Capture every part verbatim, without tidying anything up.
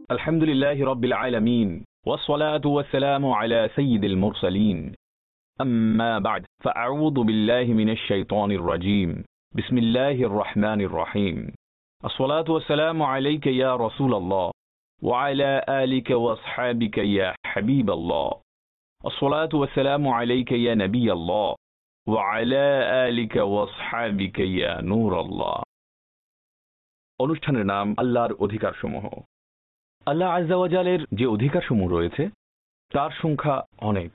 الحمد لله رب العالمين والصلاة والسلام على سيد المرسلين أما بعد فأعوذ بالله من الشيطان الرجيم بسم الله الرحمن الرحيم الصلاة والسلام عليك يا رسول الله وعلى آلك وأصحابك يا حبيب الله الصلاة والسلام عليك يا نبي الله وعلى آلك وأصحابك يا نور الله অনুষ্ঠানের নাম আল্লাহর অধিকারসমূহ। আল্লাহ আযজা ওয়া জালের যে অধিকারসমূহ রয়েছে তার সংখ্যা অনেক।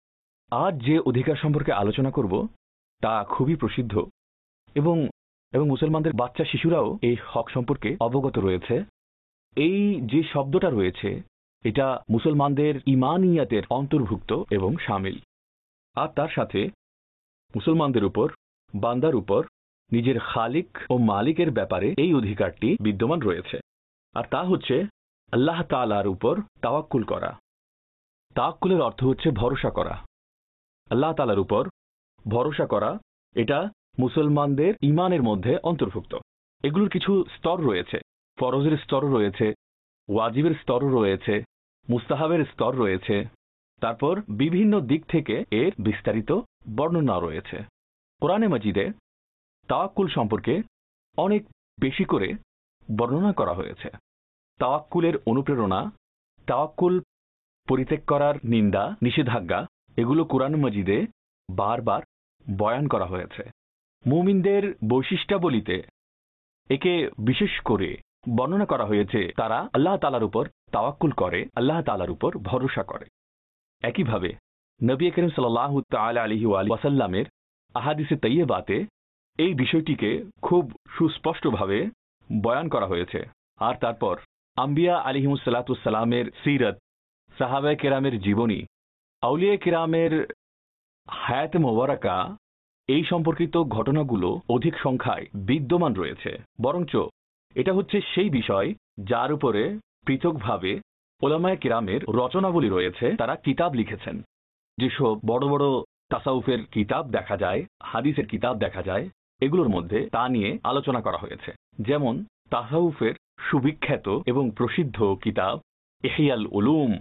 আজ যে অধিকার সম্পর্কে আলোচনা করব তা খুবই প্রসিদ্ধ এবং এবং মুসলমানদের বাচ্চা শিশুরাও এই হক সম্পর্কে অবগত রয়েছে। এই যে শব্দটা রয়েছে এটা মুসলমানদের ঈমানিয়াতের অন্তর্ভুক্ত এবং শামিল। আর তার সাথে মুসলমানদের উপর বান্দার উপর নিজের খালিক ও মালিকের ব্যাপারে এই অধিকারটি বিদ্যমান রয়েছে। আর তা হচ্ছে আল্লাহ তাআলার উপর তাওয়াক্কুল করা। তাওয়াক্কুলের অর্থ হচ্ছে ভরসা করা। আল্লাহ তাআলার উপর ভরসা করা এটা মুসলমানদের ঈমানের মধ্যে অন্তর্ভুক্ত। এগুলোর কিছু স্তর রয়েছে। ফরজের স্তর রয়েছে, ওয়াজিবের স্তর রয়েছে, মুস্তাহাবের স্তর রয়েছে, তারপর বিভিন্ন দিক থেকে এর বিস্তারিত বর্ণনা রয়েছে। কোরআনে মাজিদে তাওয়াক্কুল সম্পর্কে অনেক বেশি করে বর্ণনা করা হয়েছে। তাওয়াক্কুলের অনুপ্রেরণা, তাওয়াক্কুল পরিত্যাগ করার নিন্দা, নিষেধাজ্ঞা এগুলো কোরআন মাজিদে বারবার বয়ান করা হয়েছে। মুমিনদের বৈশিষ্ট্যাবলীতে একে বিশেষ করে বর্ণনা করা হয়েছে তারা আল্লাহ তাআলার উপর তাওয়াক্কুল করে, আল্লাহ তাআলার উপর ভরসা করে। একইভাবে নবী করিম সাল্লাল্লাহু তাআলা আলাইহি ওয়াসাল্লামের আহাদিসে তাইয়্যিবাতে এই বিষয়টিকে খুব সুস্পষ্টভাবে বয়ান করা হয়েছে। আর তারপর আম্বিয়া আলাইহিমুস সালাতু ওয়াস সালামের সিরাত, সাহাবায়ে কেরামের জীবনী, আউলিয়া কেরামের হায়াত মোবারকা এই সম্পর্কিত ঘটনাগুলো অধিক সংখ্যায় বিদ্যমান রয়েছে। বরঞ্চ এটা হচ্ছে সেই বিষয় যার উপরে পৃথকভাবে উলামায়ে কেরামের রচনাবলী রয়েছে, তারা কিতাব লিখেছেন। যেসব বড় বড় তাসাউফের কিতাব দেখা যায়, হাদিসের কিতাব দেখা যায়, এগুলোর মধ্যে তা নিয়ে আলোচনা করা হয়েছে। যেমন তাসাউফের সুবিখ্যাত এবং প্রসিদ্ধ কিতাব ইহইয়াল উলুম,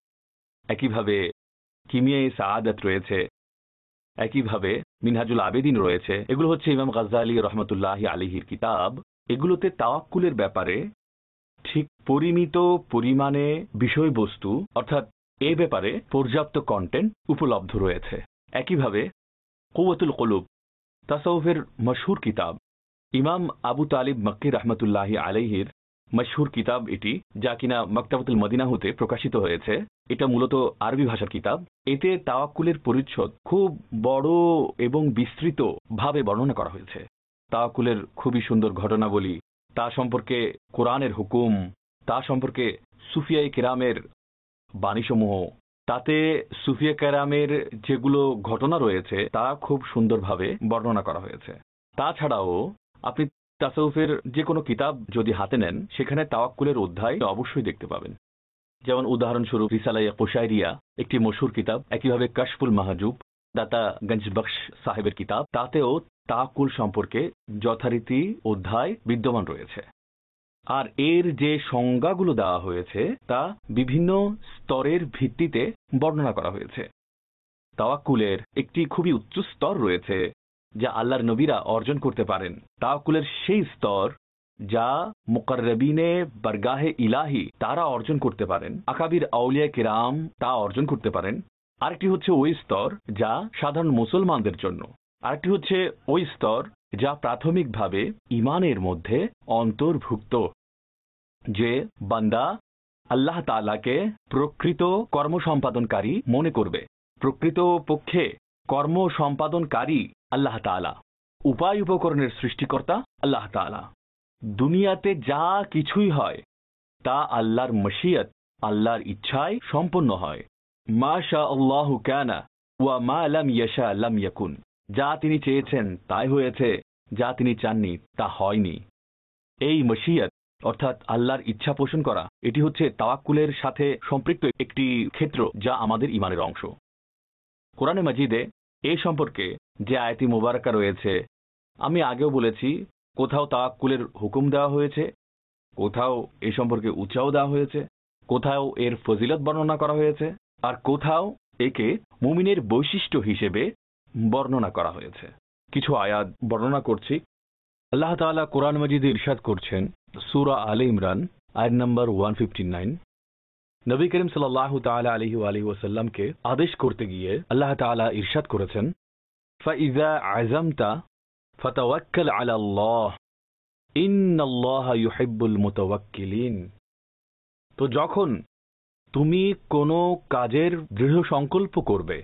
একইভাবে কিমিয়ায়ে সাআদাত রয়েছে, একইভাবে মিনহাজুল আবেদিন রয়েছে। এগুলো হচ্ছে ইমাম গাজ্জালী রহমতুল্লাহি আলাইহির কিতাব। এগুলোতে তাওয়াক্কুলের ব্যাপারে ঠিক পরিমিত পরিমাণে বিষয়বস্তু অর্থাৎ এ ব্যাপারে পর্যাপ্ত কন্টেন্ট উপলব্ধ রয়েছে। একইভাবে কুওয়াতুল কুলুব তাসাউফের মশহুর কিতাব, ইমাম আবু তালিব মক্কি রহমতুল্লাহি আলাইহির মশহুর কিতাব এটি, যা কিনা মাকতাবাতুল মদিনা হতে প্রকাশিত হয়েছে। এটা মূলত আরবি ভাষার কিতাব। এতে তাওয়াক্কুলের পরিচ্ছদ খুব বড় এবং বিস্তৃত ভাবে বর্ণনা করা হয়েছে। তাওয়াক্কুলের খুবই সুন্দর ঘটনাবলী, তা সম্পর্কে কোরআনের হুকুম, তা সম্পর্কে সুফিয়ায়ে কেরামের বাণীসমূহ, তাতে সুফিয়া কেরামের যেগুলো ঘটনা রয়েছে তা খুব সুন্দরভাবে বর্ণনা করা হয়েছে। তাছাড়াও আপনি তাসাউফের যে কোনো কিতাব যদি হাতে নেন সেখানে তাওয়াক্কুলের অধ্যায় অবশ্যই দেখতে পাবেন। যেমন উদাহরণস্বরূপ রিসালায়ে কুশাইরিয়া একটি মশহুর কিতাব, একইভাবে কাশফুল মাহজুব দাতা গঞ্জবখশ সাহেবের কিতাব, তাতেও তাওয়াক্কুল সম্পর্কে যথারীতি অধ্যায় বিদ্যমান রয়েছে। আর এর যে সংজ্ঞাগুলো দেওয়া হয়েছে তা বিভিন্ন স্তরের ভিত্তিতে বর্ণনা করা হয়েছে। তাওয়াক্কুলের একটি খুবই উচ্চ স্তর রয়েছে যা আল্লাহর নবীরা অর্জন করতে পারেন। তাওয়াক্কুলের সেই স্তর যা মুকাররবিনে বারগাহে ইলাহি তারা অর্জন করতে পারেন, আকাবির আউলিয়া কিরাম তা অর্জন করতে পারেন। আরেকটি হচ্ছে ওই স্তর যা সাধারণ মুসলমানদের জন্য। আরেকটি হচ্ছে ওই স্তর যা প্রাথমিকভাবে ঈমানের মধ্যে অন্তর্ভুক্ত, যে বান্দা আল্লাহ তাআলাকে প্রকৃত কর্ম সম্পাদনকারী মনে করবে। প্রকৃত পক্ষে কর্ম সম্পাদনকারী আল্লাহ তাআলা, উপায় উপকরণের সৃষ্টিকর্তা আল্লাহ তাআলা। দুনিয়াতে যা কিছুই হয় তা আল্লাহর মশিয়ত, আল্লাহর ইচ্ছায় সম্পন্ন হয়। মা শা আল্লাহু কানা ওয়া মা লাম ইয়াশা লাম ইয়াকুন। যা তিনি চেয়েছেন তাই হয়েছে, যা তিনি চাননি তা হয়নি। এই মশিয়ত অর্থাৎ আল্লাহর ইচ্ছা পোষণ করা, এটি হচ্ছে তাওয়াক্কুলের সাথে সম্পৃক্ত একটি ক্ষেত্র যা আমাদের ঈমানের অংশ। কোরআনে মাজিদে এ সম্পর্কে যে আয়াতি মুবারাকা রয়েছে, আমি আগেও বলেছি, কোথাও তাওয়াক্কুলের হুকুম দেওয়া হয়েছে, কোথাও এ সম্পর্কে উৎসাহ দেওয়া হয়েছে, কোথাও এর ফজিলত বর্ণনা করা হয়েছে, আর কোথাও একে মুমিনের বৈশিষ্ট্য হিসেবে বর্ণনা করা হয়েছে। কিছু আয়াত বর্ণনা করছি। আল্লাহ তাআলা কোরআন মাজিদে ইরশাদ করছেন, সূরা আলে ইমরান আয়াত নম্বর একশো উনপঞ্চাশ। নবী করিম সাল্লাল্লাহু তাআলা আলাইহি ওয়া আলিহি ওয়াসাল্লামকে আদেশ করতে গিয়ে আল্লাহ তাআলা ইরশাদ করেছেন, ফাইযা আযামতা ফাতাওয়াক্কাল আলাল্লাহ ইন্নাল্লাহা ইউহিব্বুল মুতাওয়াক্কিলিন। তো যখন তুমি কোনো কাজের দৃঢ় সংকল্প করবে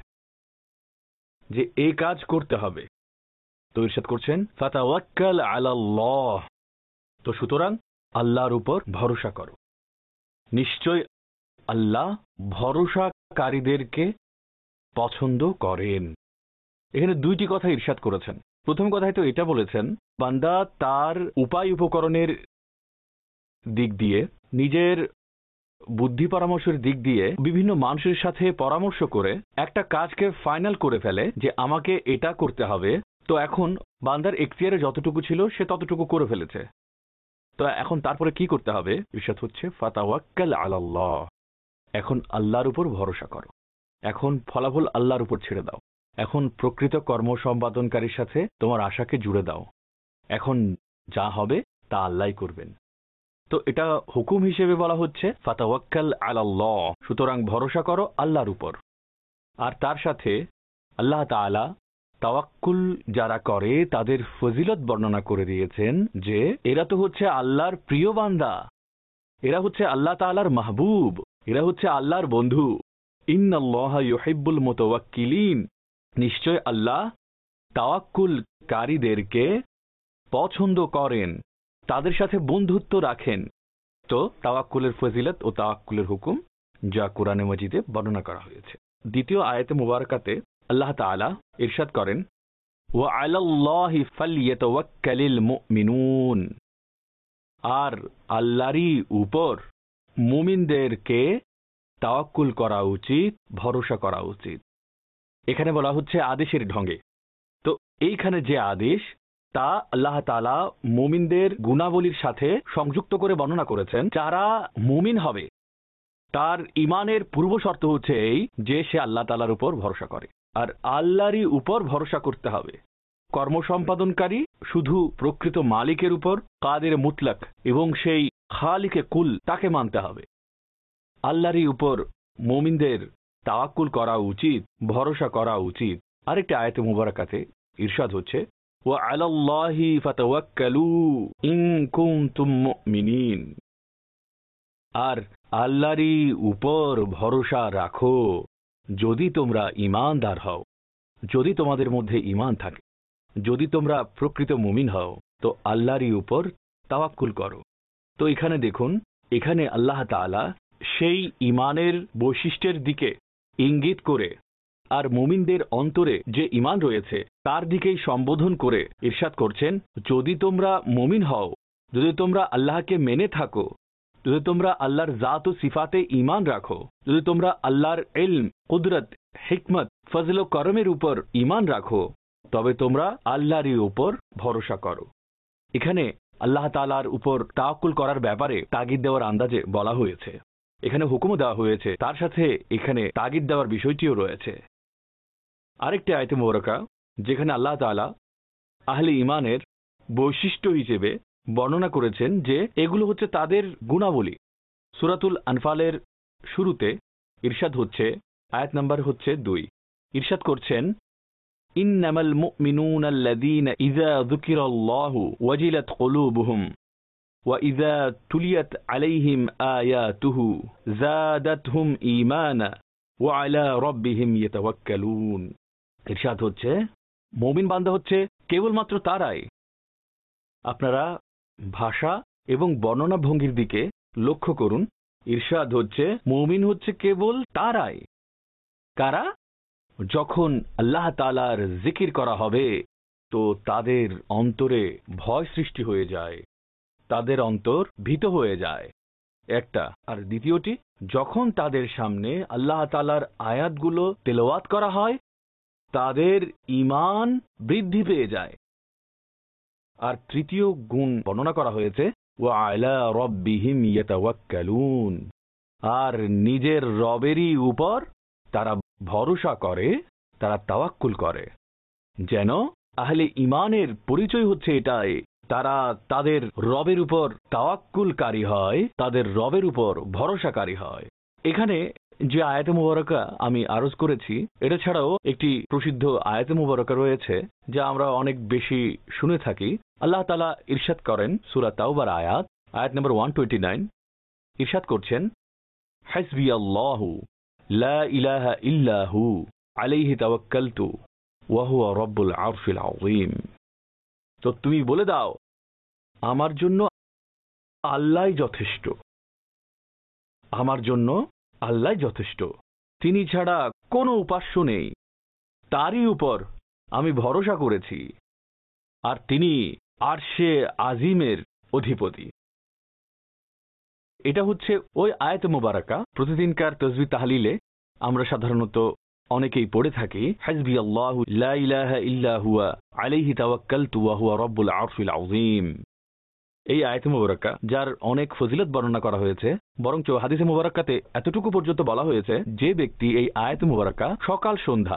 যে এই কাজ করতে হবে, তো ইরশাদ করছেন ফাতাওয়াক্কাল আলাল্লাহ, তো সুতরাং আল্লাহর উপর ভরসা করো। নিশ্চয় আল্লাহ ভরসাকারীদেরকে পছন্দ করেন। এখানে দুইটি কথা ইরশাদ করেছেন। প্রথম কথায় তো এটা বলেছেন, বান্দা তার উপায় উপকরণের দিক দিয়ে, নিজের বুদ্ধি পরামর্শের দিক দিয়ে বিভিন্ন মানুষের সাথে পরামর্শ করে একটা কাজকে ফাইনাল করে ফেলে যে আমাকে এটা করতে হবে। তো এখন বান্দার এখতিয়ারে যতটুকু ছিল সে ততটুকু করে ফেলেছে। তো এখন তারপরে কি করতে হবে? ইরশাদ হচ্ছে ফাতাওয়াক্কাল আলাল্লাহ, এখন আল্লাহর উপর ভরসা করো, এখন ফলাফল আল্লাহর উপর ছেড়ে দাও, এখন প্রকৃত কর্ম সম্পাদনকারীর সাথে তোমার আশাকে জুড়ে দাও, এখন যা হবে তা আল্লাহই করবেন। তো এটা হুকুম হিসেবে বলা হচ্ছে ফাতাওয়াক্কাল আলাল্লাহ, সুতরাং ভরসা করো আল্লাহর উপর। আর তার সাথে আল্লাহ তাআলা তাওয়াক্কুল যারা করে তাদের ফজিলত বর্ণনা করে দিয়েছেন যে এরা তো হচ্ছে আল্লাহর প্রিয় বান্দা, এরা হচ্ছে আল্লাহ তাআলার মাহবুব, এরা হচ্ছে আল্লাহর বন্ধু। ইন্নাল্লাহা ইউহিব্বুল মুতাওয়াক্কিলিন, নিশ্চয় আল্লাহ তাওয়াক্কুলকারীদেরকে পছন্দ করেন, তাদের সাথে বন্ধুত্ব রাখেন। তো তাওয়াক্কুলের ফজিলত ও তাওয়াক্কুলের হুকুম যা কোরআনে মাজিদে বর্ণনা করা হয়েছে। দ্বিতীয় আয়াতে মুবারাকাতে আল্লাহ তাআলা ইরশাদ করেন, ওয়া আলাল্লাহি ফালইয়াতাওয়াক্কালিল মুমিনুন, আর আল্লাহরই উপর মুমিনদেরকে তাওয়াক্কুল করা উচিত, ভরসা করা উচিত। এখানে বলা হচ্ছে আদেশের ঢঙে। তো এইখানে যে আদেশ তা আল্লাহ তাআলা মুমিনদের গুণাবলীর সাথে সংযুক্ত করে বর্ণনা করেছেন। যারা মুমিন হবে তার ইমানের পূর্ব শর্ত হচ্ছে এই যে সে আল্লাহ তাআলার উপর ভরসা করে, আর আল্লাহরই উপর ভরসা করতে হবে। কর্ম সম্পাদনকারী শুধু প্রকৃত মালিকের উপর, কাদের মুতলাক এবং সেই খালিকে কুল তাকে মানতে হবে। আল্লাহরই উপর মুমিনদের তাওয়াক্কুল করা উচিত, ভরসা করা উচিত। আরেকটা আয়াতে মুবারাকাতে ইরশাদ হচ্ছে, ওয়া আলাল্লাহি ফাতাওয়াক্কালু ইন কুনতুম মুমিনিন, আর আল্লাহরই উপর ভরসা রাখো যদি তোমরা ঈমানদার হও, যদি তোমাদের মধ্যে ঈমান থাকে, যদি তোমরা প্রকৃত মুমিন হও, তো আল্লাহরই উপর তাওয়াক্কুল করো। তো এখানে দেখুন, এখানে আল্লাহ তাআলা সেই ঈমানের বৈশিষ্ট্যের দিকে ইঙ্গিত করে আর মুমিনদের অন্তরে যে ঈমান রয়েছে তার দিকেই সম্বোধন করে ইরশাদ করছেন, যদি তোমরা মুমিন হও, যদি তোমরা আল্লাহকে মেনে থাকো, যদি তোমরা আল্লাহর জাত ও সিফাতে ঈমান রাখো, যদি তোমরা আল্লাহর ইলম, কুদরত, হিকমত, ফজল ও করমের উপর ঈমান রাখো, তবে তোমরা আল্লাহরই উপর ভরসা করো। এখানে আল্লাহ তাআলার উপর তাওয়াক্কুল করার ব্যাপারে তাগিদ দেওয়ার আন্দাজে বলা হয়েছে, এখানে হুকুমও দেওয়া হয়েছে, তার সাথে এখানে তাগিদ দেওয়ার বিষয়টিও রয়েছে। আরেকটি আয়াতে মুবারাকা যেখানে আল্লাহ তাআলা আহলে ঈমানের বৈশিষ্ট্য হিসেবে বর্ণনা করেছেন যে এগুলো হচ্ছে তাদের গুণাবলী। সূরাতুল আনফালের শুরুতে ইরশাদ হচ্ছে, আয়াত নাম্বার হচ্ছে দুই, ইরশাদ করছেন, ইন্নামাল মুমিনুনা আল্লাযীনা ইযা যুকিরাল্লাহু ওয়াজিলাত কুলুবুহুম ওয়া ইযা তুলিয়াত আলাইহিম আয়াতুহু যাদাতহুম ঈমানা ওয়া আলা রাব্বিহিম ইয়াতাওয়াক্কালুন। ইরশাদ হচ্ছে, মুমিন বান্দা হচ্ছে কেবলমাত্র তারাই। আপনারা ভাষা এবং বর্ণনা ভঙ্গির দিকে লক্ষ্য করুন। ইরশাদ হচ্ছে মুমিন হচ্ছে কেবল তারাই কারা, যখন আল্লাহ তাআলার জিকির করা হবে তো তাদের অন্তরে ভয় সৃষ্টি হয়ে যায়, তাদের অন্তর ভীত হয়ে যায় একটা। আর দ্বিতীয়টি, যখন তাদের সামনে আল্লাহ তাআলার আয়াতগুলো তেলাওয়াত করা হয় তাদের ঈমান বৃদ্ধি পেয়ে যায়। আর তৃতীয় গুণ বর্ণনা করা হয়েছে, ওয়া আলা রাব্বিহিম ইয়াতাওয়াক্কালুন, আর নিজের রবেরই উপর তারা ভরসা করে, তারা তাওয়াক্কুল করে। যেন আহলে ঈমানের পরিচয় হচ্ছে এটাই, তারা তাদের রবের উপর তাওয়াক্কুলকারী হয়, তাদের রবের উপর ভরসাকারী হয়। এখানে যে আয়াতে মুবারকা আমি আরজ করেছি, এটা ছাড়াও একটি প্রসিদ্ধ আয়াতে মুবারকা রয়েছে যা আমরা অনেক বেশি শুনে থাকি। আল্লাহ তাআলা ইরশাদ করেন সূরা তাওবার আয়াত আয়াত নম্বর একশো নয়, ইরশাদ করছেন, হাসবিয়াল্লাহু লা ইলাহা ইল্লা হু আলাইহি তাওয়াক্কালতু ওয়া হুয়া রাব্বুল আরশিল আযীম। তো তুমি বলে দাও, আমার জন্য আল্লাহই যথেষ্ট, আমার জন্য আল্লাহই যথেষ্ট, তিনি ছাড়া কোনো উপাস্য নেই, তারই উপর আমি ভরসা করেছি, আর তিনি আরশে আজিমের অধিপতি। এটা হচ্ছে ওই আয়াত মুবারাকা প্রতিদিনকার তাসবিহ তাহলিলে আমরা সাধারণত অনেকেই পড়ে থাকি, হাসবিয়াল্লাহু লা ইলাহা ইল্লা হুয়া আলাইহি তাওয়াক্কালতু ওয়া হুয়া রাব্বুল আরশিল আযীম। এই আয়াত মুবারাকা যার অনেক ফজিলত বর্ণনা করা হয়েছে, বরঞ্চ হাদিসে মুবারাকাতে এতটুকু পর্যন্ত বলা হয়েছে যে ব্যক্তি এই আয়াত মুবারাকা সকাল সন্ধ্যা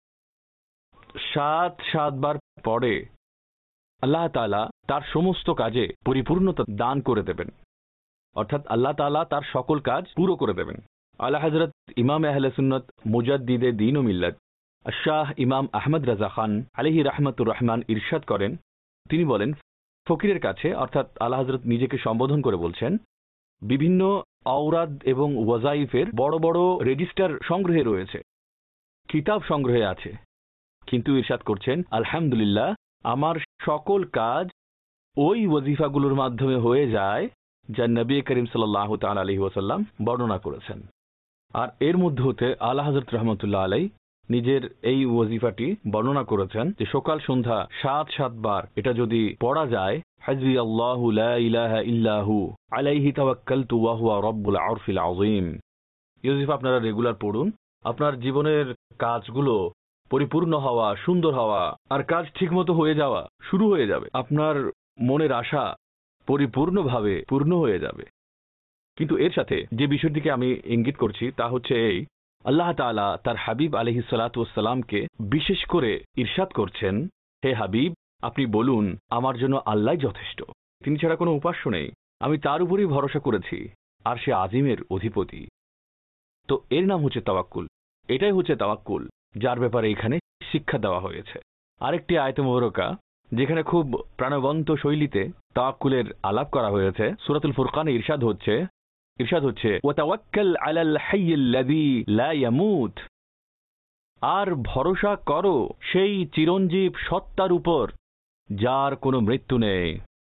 সাত সাতবার পড়ে, আল্লাহ তাআলা তার সমস্ত কাজে পরিপূর্ণতা দান করে দেবেন, অর্থাৎ আল্লাহ তাআলা তার সকল কাজ পুরো করে দেবেন। আলা হযরত ইমাম আহলে সুন্নাত মুজাদ্দিদে দ্বীন ও মিল্লাত শাহ ইমাম আহমদ রাজা খান আলাইহি রাহমাতুর রহমান ইরশাদ করেন, তিনি বলেন, ফকিরের কাছে, অর্থাৎ আলা হযরত নিজেকে সম্বোধন করে বলছেন, বিভিন্ন আওরাদ এবং ওয়াজাইফের বড় বড় রেজিস্টার সংগ্রহে রয়েছে, কিতাব সংগ্রহে আছে, কিন্তু ইরশাদ করছেন, আলহামদুলিল্লাহ আমার সকল কাজ ওই ওয়াজিফাগুলোর মাধ্যমে হয়ে যায় যা নবী করিম সাল্লাল্লাহু তাআলা আলাইহি ওয়াসাল্লাম বর্ণনা করেছেন। আর এর মধ্যে হতে আলা হযরত রাহমাতুল্লাহ আলাইহি নিজের এই ওয়াজিফাটি বর্ণনা করেছেন যে সকাল সন্ধ্যা সাত সাতবার এটা যদি পড়া যায়, হাসবিয়াল্লাহু লা ইলাহা ইল্লা হু আলাইহি তাওয়াক্কালতু ওয়া হুয়া রাব্বুল আরশিল আযীম। এই ওয়াজিফা আপনারা রেগুলার পড়ুন, আপনার জীবনের কাজগুলো পরিপূর্ণ হওয়া, সুন্দর হওয়া আর কাজ ঠিকমতো হয়ে যাওয়া শুরু হয়ে যাবে, আপনার মনের আশা পরিপূর্ণভাবে পূর্ণ হয়ে যাবে। কিন্তু এর সাথে যে বিষয়টিকে আমি ইঙ্গিত করছি তা হচ্ছে এই, আল্লাহ তাআলা তার হাবিব আলাইহিস সালাতু ওয়াস সালামকে বিশেষ করে ইরশাদ করছেন, হে হাবিব আপনি বলুন আমার জন্য আল্লাহই যথেষ্ট, তিনি ছাড়া কোনো উপাস্য নেই, আমি তার উপরই ভরসা করেছি, আর সে আজিমের অধিপতি। তো এর নাম হচ্ছে তাওয়াক্কুল, এটাই হচ্ছে তাওয়াক্কুল যার ব্যাপারে এখানে শিক্ষা দেওয়া হয়েছে। আরেকটি আয়াত মুবারকা যেখানে খুব প্রাণবন্ত শৈলীতে তাওয়াক্কুলের আলাপ করা হয়েছে, সূরাতুল ফুরকানে ইরশাদ হচ্ছে ইরশাদ হচ্ছে ওয়া তাওয়াক্কাল আলাল হাইয়্যিল্লাযী লা ইয়ামুত, আর ভরসা করো সেই চিরঞ্জীব সত্তার উপর যার কোনো মৃত্যু নেই,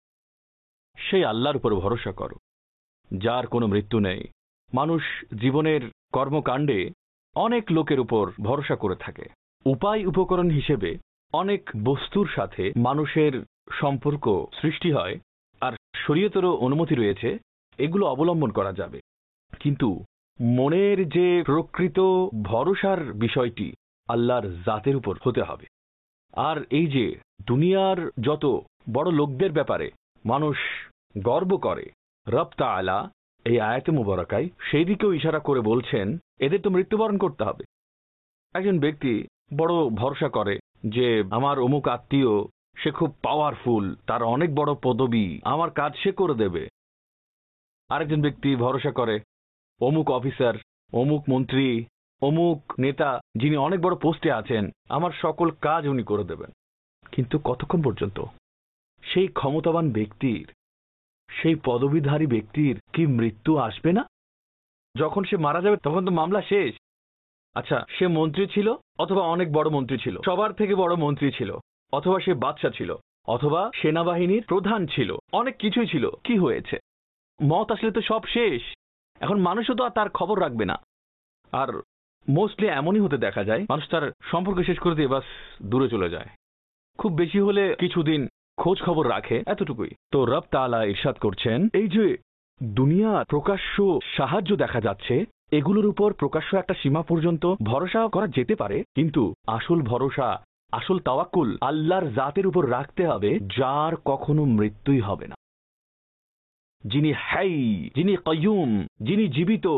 সেই আল্লাহর উপর ভরসা করো যার কোনো মৃত্যু নেই। মানুষ জীবনের কর্মকাণ্ডে অনেক লোকের উপর ভরসা করে থাকে, উপায় উপকরণ হিসেবে অনেক বস্তুর সাথে মানুষের সম্পর্ক সৃষ্টি হয়, আর শরীয়তেরও অনুমতি রয়েছে এগুলো অবলম্বন করা যাবে, কিন্তু মনের যে প্রকৃত ভরসার বিষয়টি আল্লাহর জাতের উপর হতে হবে। আর এই যে দুনিয়ার যত বড় লোকদের ব্যাপারে মানুষ গর্ব করে, রব তাআলা এই আয়াতে মুবারাকায় সেই দিকেও ইশারা করে বলছেন এদের তো মৃত্যুবরণ করতে হবে। একজন ব্যক্তি বড় ভরসা করে যে আমার অমুক আত্মীয় সে খুব পাওয়ারফুল, তার অনেক বড় পদবি, আমার কাজ সে করে দেবে। আরেকজন ব্যক্তি ভরসা করে অমুক অফিসার, অমুক মন্ত্রী, অমুক নেতা যিনি অনেক বড় পোস্টে আছেন, আমার সকল কাজ উনি করে দেবেন। কিন্তু কতক্ষণ পর্যন্ত সেই ক্ষমতাবান ব্যক্তির, সেই পদবিধারী ব্যক্তির কি মৃত্যু আসবে না? যখন সে মারা যাবে তখন তো মামলা শেষ। আচ্ছা, সে মন্ত্রী ছিল অথবা অনেক বড় মন্ত্রী ছিল, সবার থেকে বড় মন্ত্রী ছিল, অথবা সে বাদশা ছিল, অথবা সেনাবাহিনীর প্রধান ছিল, অনেক কিছুই ছিল, কি হয়েছে? মত আসলে তো সব শেষ। এখন মানুষও তো আর তার খবর রাখবে না। আর মোস্টলি এমনই হতে দেখা যায়, মানুষ তার সম্পর্ক শেষ করে দিয়ে বাস দূরে চলে যায়, খুব বেশি হলে কিছুদিন খোঁজ খবর রাখে, এতটুকুই। তো রব তাআলা ইরশাদ করছেন, এই যে দুনিয়ার প্রকাশ্য সাহায্য দেখা যাচ্ছে, এগুলোর উপর প্রকাশ্য একটা সীমা পর্যন্ত ভরসা করা যেতে পারে, কিন্তু আসল ভরসা, আসল তাওয়াক্কুল আল্লাহর জাতের উপর রাখতে হবে যার কখনো মৃত্যুই হবে না, যিনি হাই, যিনি কাইয়ুম, যিনি জীবিত,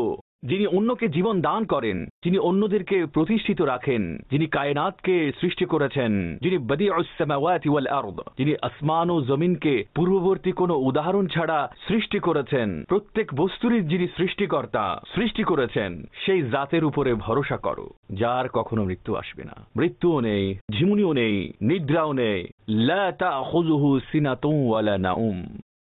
যিনি অন্যকে জীবন দান করেন, যিনি অন্যদেরকে প্রতিষ্ঠিত রাখেন, যিনি কায়নাতকে সৃষ্টি করেছেন, যিনি বদিউস সামাওয়াতি ওয়াল আরদ, যিনি আসমান ও জমিনকে পূর্ববর্তী কোনো উদাহরণ ছাড়া সৃষ্টি করেছেন, প্রত্যেক বস্তুরই যিনি সৃষ্টিকর্তা সৃষ্টি করেছেন, সেই জাতের উপরে ভরসা করো যার কখনো মৃত্যু আসবে না, মৃত্যুও নেই, ঝিমুনিও নেই, নিদ্রাও নেই। লা তাখুযুহু সিনাতুন ওয়ালা নাউম।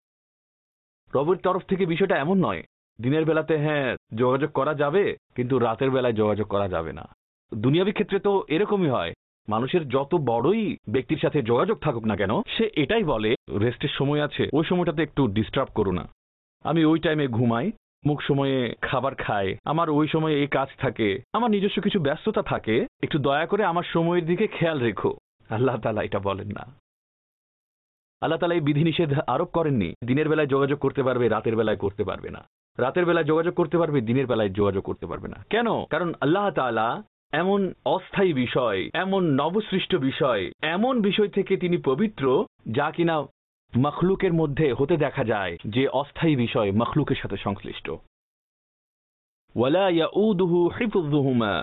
রবের তরফ থেকে বিষয়টা এমন নয় দিনের বেলাতে হ্যাঁ যোগাযোগ করা যাবে কিন্তু রাতের বেলায় যোগাযোগ করা যাবে না। দুনিয়াবী ক্ষেত্রে তো এরকমই হয়, মানুষের যত বড়ই ব্যক্তির সাথে যোগাযোগ থাকুক না কেন, সে এটাই বলে রেস্টের সময় আছে, ওই সময়টাতে একটু ডিস্টার্ব করো না, আমি ওই টাইমে ঘুমাই, মুখ সময়ে খাবার খাই, আমার ওই সময়ে এই কাজ থাকে, আমার নিজস্ব কিছু ব্যস্ততা থাকে, একটু দয়া করে আমার সময়ের দিকে খেয়াল রেখো। আল্লাহ তাআলা এটা বলেন না। আল্লাহ তাআলা এই বিধিনিষেধ আরোপ করেননি দিনের বেলায় যোগাযোগ করতে পারবে, রাতের বেলায় করতে পারবে না, রাতের বেলায় যোগাযোগ করতে পারবে, দিনের বেলায় যোগাযোগ করতে পারবে না। কেন? কারণ আল্লাহ তাআলা এমন অস্থায়ী বিষয়, এমন নবসৃষ্ট বিষয়, এমন বিষয় থেকে তিনি পবিত্র যা কিনা মখলুকের মধ্যে হতে দেখা যায় যে অস্থায়ী বিষয় মখলুকের সাথে সংশ্লিষ্ট। ওয়ালা ইয়াউদুহু হিফযুহুমা,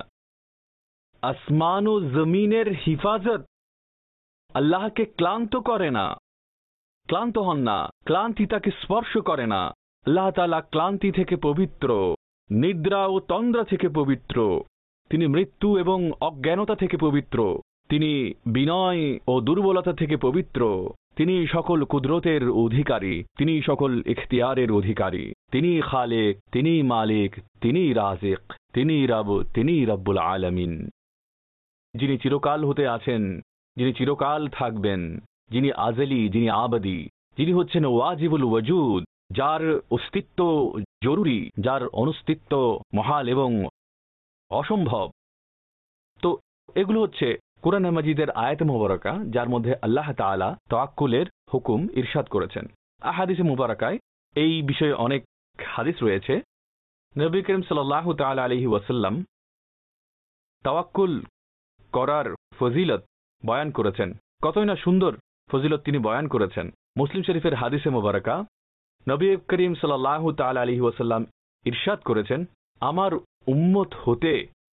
আসমান ও জমিনের হিফাজত আল্লাহকে ক্লান্ত করে না, ক্লান্ত হন না, ক্লান্তি তাকে স্পর্শ করে না। আল্লাহ তাআলা ক্লান্তি থেকে পবিত্র, নিদ্রা ও তন্দ্রা থেকে পবিত্র, তিনি মৃত্যু এবং অজ্ঞানতা থেকে পবিত্র, তিনি বিনয় ও দুর্বলতা থেকে পবিত্র, তিনি সকল কুদরতের অধিকারী, তিনি সকল ইখতিয়ারের অধিকারী, তিনি খালেক, তিনি মালিক, তিনি রাজিক, তিনি রব, তিনি রব্বুল আলামিন, যিনি চিরকাল হতে আছেন, যিনি চিরকাল থাকবেন, যিনি আজলি, যিনি আবাদি, যিনি হচ্ছেন ওয়াজিবুল ওয়াজুদ, যার অস্তিত্ব জরুরি, যার অনুস্তিত্ব মহাল এবং অসম্ভব। তো এগুলো হচ্ছে কুরআন মাজিদের আয়াত মুবারাকা যার মধ্যে আল্লাহ তাআলা তাওয়াক্কুলের হুকুম ইরশাদ করেছেন। আহাদিসে মুবারাকায় এই বিষয়ে অনেক হাদিস রয়েছে। নবী করিম সাল্লাল্লাহু তাআলা আলাইহি ওয়াসাল্লাম তাওয়াক্কুল করার ফজিলত বয়ান করেছেন। কতই না সুন্দর ফজিলত তিনি বয়ান করেছেন। মুসলিম শরীফের হাদিসে মুবারাকা নবী করিম সাল্লাল্লাহু তাআলা আলাইহি ওয়াসাল্লাম ইরশাদ করেছেন, আমার উম্মত হতে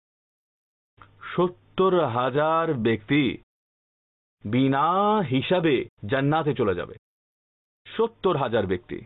সত্তর হাজার ব্যক্তি বিনা হিসাবে জান্নাতে চলে যাবে। সত্তর হাজার ব্যক্তি।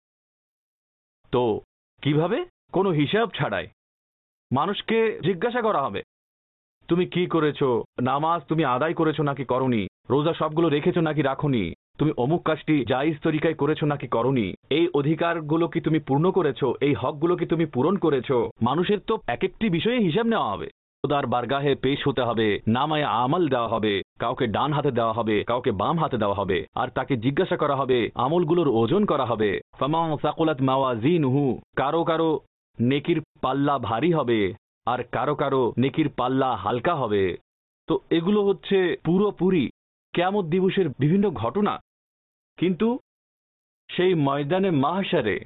তো কিভাবে? কোনো হিসাব ছাড়াই মানুষকে জিজ্ঞাসা করা হবে, তুমি কি করেছো? নামাজ তুমি আদায় করেছো নাকি করনি? রোজা সবগুলো রেখেছো নাকি রাখোনি? তুমি অমুক কাজটি জায়েজ তরিকায় করেছো নাকি করনি? এই অধিকারগুলো কি তুমি পূর্ণ করেছো? এই হকগুলো কি তুমি পূরণ করেছো? মানুষের তো এক একটি বিষয়ে হিসাব নেওয়া হবে। খোদার বারগাহে পেশ হতে হবে, নামায়ে আমল দেওয়া হবে, কাউকে ডান হাতে দেওয়া হবে, কাউকে বাম হাতে দেওয়া হবে, আর তাকে জিজ্ঞাসা করা হবে, আমলগুলোর ওজন করা হবে। ফামান সাকুলাত মাওয়াজিনহু, কারো কারো নেকির পাল্লা ভারী হবে আর কারো কারো নেকির পাল্লা হালকা হবে। তো এগুলো হচ্ছে পুরোপুরি কিয়ামত দিবসের বিভিন্ন ঘটনা। কিন্তু সেই ময়দানে মাহশারে,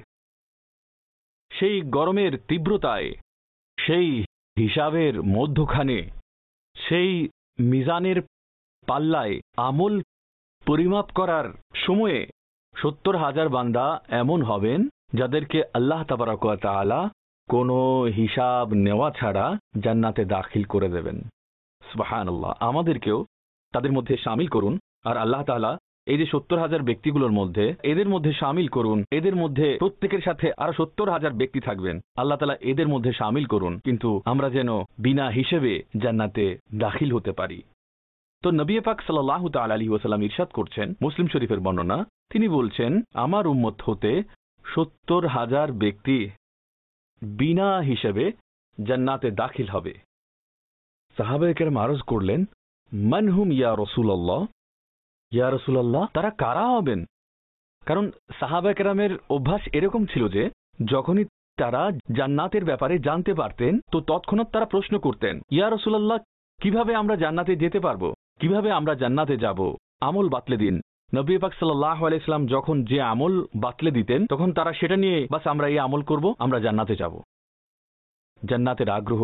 সেই গরমের তীব্রতায়, সেই হিসাবের মধ্যখানে, সেই মিজানের পাল্লায় আমল পরিমাপ করার সময়ে সত্তর হাজার বান্দা এমন হবেন যাদেরকে আল্লাহ তাবারক ওয়া তাআলা কোনো হিসাব নেওয়া ছাড়া জান্নাতে দাখিল করে দেবেন। সুবহানাল্লাহ। আমাদেরকেও তাদের মধ্যে শামিল করুন। আর আল্লাহ তাআলা এই যে সত্তর হাজার ব্যক্তিগুলোর মধ্যে এদের মধ্যে শামিল করুন। এদের মধ্যে প্রত্যেকের সাথে আরো সত্তর হাজার ব্যক্তি থাকবেন, আল্লাহ তাআলা এদের মধ্যে শামিল করুন, কিন্তু আমরা যেন বিনা হিসেবে জান্নাতে দাখিল হতে পারি। তো নবী পাক সাল্লাল্লাহু তাআলা আলাইহি ওয়াসাল্লাম ইরশাদ করছেন, মুসলিম শরীফের বর্ণনা, তিনি বলছেন, আমার উম্মত হতে সত্তর হাজার ব্যক্তি বিনা হিসেবে জান্নাতে দাখিল হবে। সাহাবায়ে কেরাম আরজ করলেন, মান হুম ইয়া রাসূলুল্লাহ? ইয়া রাসূলুল্লাহ, তারা কারা হবেন? কারণ সাহাবায়ে কেরামের অভ্যাস এরকম ছিল যে যখনই তারা জান্নাতের ব্যাপারে জানতে পারতেন তো তৎক্ষণাৎ তারা প্রশ্ন করতেন, ইয়া রাসূলুল্লাহ, কিভাবে আমরা জান্নাতে যেতে পারবো? কিভাবে আমরা জান্নাতে যাব? আমল বাতলে দিন। নবী পাক সাল্লাল্লাহু আলাইহি সাল্লাম যখন যে আমল বাতলে দিতেন তখন তারা সেটা নিয়ে, বাস আমরা এই আমল করব, আমরা জান্নাতে যাব। জান্নাতের আগ্রহ,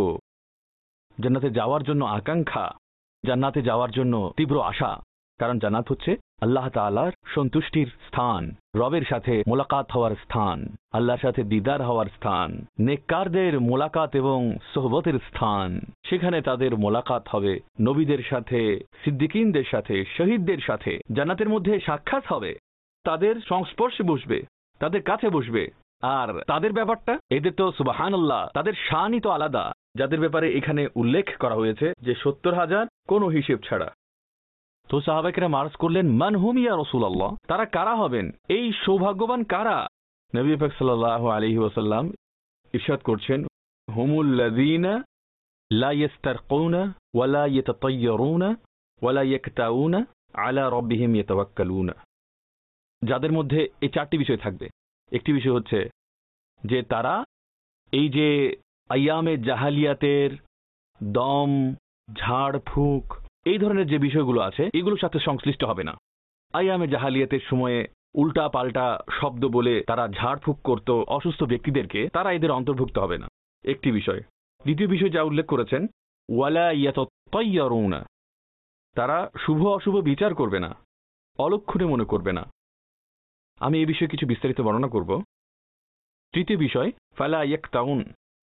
জান্নাতে যাওয়ার জন্য আকাঙ্ক্ষা, জান্নাতে যাওয়ার জন্য তীব্র আশা। কারণ জান্নাত হচ্ছে আল্লাহ তাআলার সন্তুষ্টির স্থান, রবের সাথে মোলাকাত হওয়ার স্থান, আল্লাহর সাথে দিদার হওয়ার স্থান, নেককারদের মোলাকাত এবং সোহবতের স্থান। সেখানে তাদের মোলাকাত হবে নবীদের সাথে, সিদ্দিকিনদের সাথে, শহীদদের সাথে। জান্নাতের মধ্যে সাক্ষাৎ হবে, তাদের সংস্পর্শে বসবে, তাদের কাছে বসবে। আর তাদের ব্যাপারটা, এদের তো সুবহানাল্লাহ, তাদের শানই তো আলাদা, যাদের ব্যাপারে এখানে উল্লেখ করা হয়েছে যে সত্তর হাজার কোনো হিসেব ছাড়া। তো সাহাবায়েরা মার্জ করলেন, মান হুম ইয়া রাসূলুল্লাহ, তারা কারা হবেন, এই সৌভাগ্যবান কারা? নবী পাক সাল্লাল্লাহু আলাইহি ওয়াসাল্লাম ইরশাদ করছেন, হুমুল লাযীনা লা ইস্তারকুনা ওয়া লা ইয়াতাতায়্যারুনা ওয়া লা ইয়াকতাউনা আলা রাব্বিহিম ইয়াতাওয়াক্কালুনা। যাদের মধ্যে এই চারটি বিষয় থাকবে। একটি বিষয় হচ্ছে যে তারা এই যে আইয়ামে জাহালিয়াতের দম, ঝাড় ফুঁক, এই ধরনের যে বিষয়গুলো আছে এগুলোর সাথে সংশ্লিষ্ট হবে না। আইয়ামে জাহালিয়াতের সময়ে উল্টা পাল্টা শব্দ বলে তারা ঝাড়ফুঁক করত অসুস্থ ব্যক্তিদেরকে, তারা এদের অন্তর্ভুক্ত হবে না। একটি বিষয়। দ্বিতীয় বিষয় যা উল্লেখ করেছেন, ওয়ালা ইয়াতাতায়্যারুনা, তারা শুভ অশুভ বিচার করবে না, অলক্ষণে মনে করবে না। আমি এই বিষয়ে কিছু বিস্তারিত বর্ণনা করব। তৃতীয় বিষয়, ফালা ইয়াকতাউন,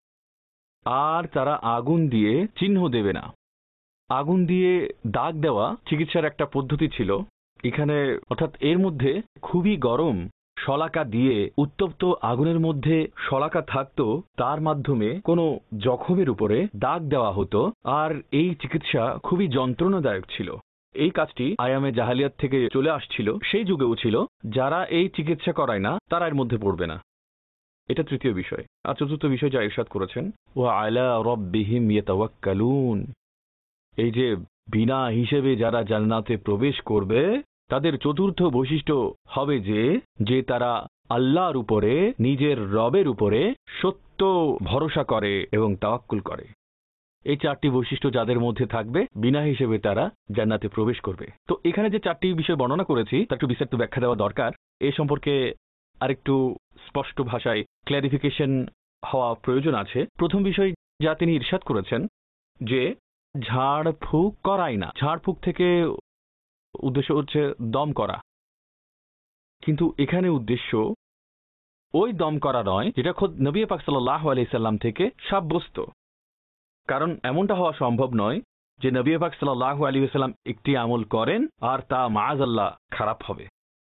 আর তারা আগুন দিয়ে চিহ্ন দেবে না। আগুন দিয়ে দাগ দেওয়া চিকিৎসার একটা পদ্ধতি ছিল এখানে, অর্থাৎ এর মধ্যে খুবই গরম শলাকা দিয়ে উত্তপ্ত আগুনের মধ্যে শলাকা থাকতো, তার মাধ্যমে কোনো জখমের উপরে দাগ দেওয়া হতো। আর এই চিকিৎসা খুবই যন্ত্রণাদায়ক ছিল। এই কাজটি আয়ামে জাহালিয়াত থেকে চলে আসছিল, সেই যুগেও ছিল। যারা এই চিকিৎসা করায় না তারা এর মধ্যে পড়বে না। এটা তৃতীয় বিষয়। আর চতুর্থ বিষয় যা ইরশাদ করেছেন, ওয়া আলা রাব্বিহিম ইয়াতাওয়াক্কালুন, এই যে বিনা হিসেবে যারা জান্নাতে প্রবেশ করবে তাদের চতুর্থ বৈশিষ্ট্য হবে যে যে তারা আল্লাহর উপরে, নিজের রবের উপরে সত্য ভরসা করে এবং তাওয়াক্কুল করে। এই চারটি বৈশিষ্ট্য যাদের মধ্যে থাকবে, বিনা হিসেবে তারা জান্নাতে প্রবেশ করবে। তো এখানে যে চারটি বিষয় বর্ণনা করেছি তার একটু বিস্তারিত ব্যাখ্যা দেওয়া দরকার। এ সম্পর্কে আরেকটু স্পষ্ট ভাষায় ক্ল্যারিফিকেশন হওয়া প্রয়োজন আছে। প্রথম বিষয় যা তিনি ইরশাদ করেছেন যে ঝাড়ফুঁক করাই না। ঝাড়ফুঁক থেকে উদ্দেশ্য হচ্ছে দম করা, কিন্তু এখানে উদ্দেশ্য ওই দম করা নয় যেটা খোদ নবী পাক সাল্লাল্লাহু আলাইহি সাল্লাম থেকে সাব্যস্ত। কারণ এমনটা হওয়া সম্ভব নয় যে নবী পাক সাল্লাল্লাহু আলাইহি সাল্লাম একটি আমল করেন আর তা মাআযাল্লাহ খারাপ হবে,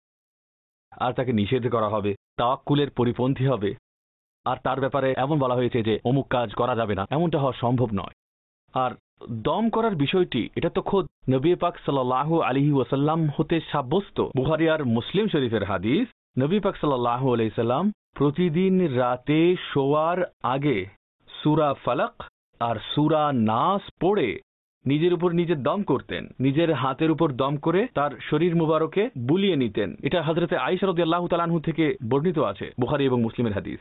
আর তাকে নিষেধ করা হবে, তাওয়াক্কুলের পরিপন্থী হবে, আর তার ব্যাপারে এমন বলা হয়েছে যে অমুক কাজ করা যাবে না। এমনটা হওয়া সম্ভব নয়। আর দম করার বিষয়টি এটা তো খোদ নবী পাক সাল্লাল্লাহু আলাইহি ওয়াসাল্লাম হতে সাব্যস্ত। বুখারী আর মুসলিম শরীফের হাদিস, নবী পাক সাল্লাল্লাহু আলাইহি সাল্লাম প্রতিদিন রাতে শোয়ার আগে সূরা ফালাক আর সূরা নাস পড়ে নিজের উপর নিজে দম করতেন, নিজের হাতের উপর দম করে তার শরীর মুবারকে বুলিয়ে নিতেন। এটা হযরতে আয়েশা রাদিয়াল্লাহু তাআলা আনহা থেকে বর্ণিত আছে, বুখারী এবং মুসলিমের হাদিস।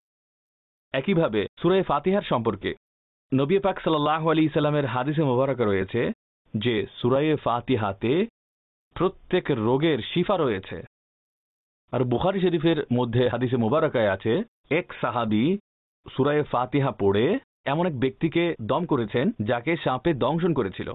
একইভাবে সূরা ফাতিহার সম্পর্কে নবী পাক সাল্লাল্লাহু আলাইহি সাল্লামের হাদিসে মুবারকা রয়েছে যে সূরা ফাতিহাতে প্রত্যেক রোগের শিফা রয়েছে। আর বুখারী শরীফের মধ্যে হাদিসে মুবারকায় আছে, এক সাহাবী সূরা ফাতিহা পড়ে এমন এক ব্যক্তিকে দম করেছেন যাকে সাপে দংশন করেছিল।